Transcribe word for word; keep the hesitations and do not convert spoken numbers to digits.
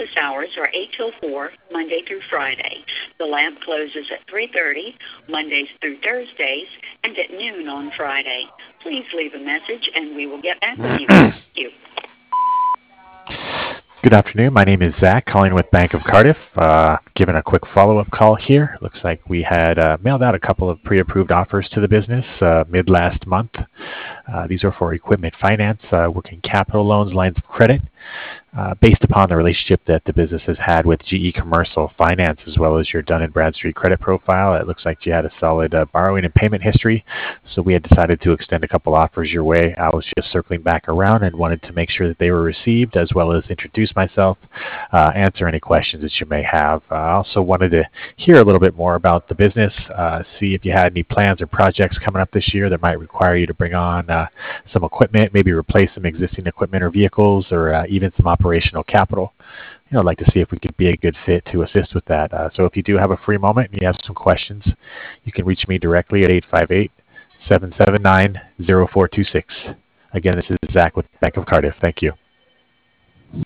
Office hours are eight till four, Monday through Friday. The lab closes at three thirty, Mondays through Thursdays, and at noon on Friday. Please leave a message and we will get back with you. Thank you. Good afternoon. My name is Zach, calling with Bank of Cardiff. Uh, giving a quick follow-up call here. Looks like we had uh, mailed out a couple of pre-approved offers to the business uh, mid last month. Uh, these are for equipment finance, uh, working capital loans, lines of credit, uh, based upon the relationship that the business has had with G E Commercial Finance, as well as your Dun and Bradstreet credit profile. It looks like you had a solid uh, borrowing and payment history, so we had decided to extend a couple offers your way. I was just circling back around and wanted to make sure that they were received, as well as introduce myself, uh, answer any questions that you may have. Uh, I also wanted to hear a little bit more about the business, uh, see if you had any plans or projects coming up this year that might require you to bring on uh, some equipment, maybe replace some existing equipment or vehicles, or uh, even some operational capital. You know, I'd like to see if we could be a good fit to assist with that. Uh, so if you do have a free moment and you have some questions, you can reach me directly at eight five eight, seven seven nine, zero four two six. Again, this is Zach with Bank of Cardiff. Thank you.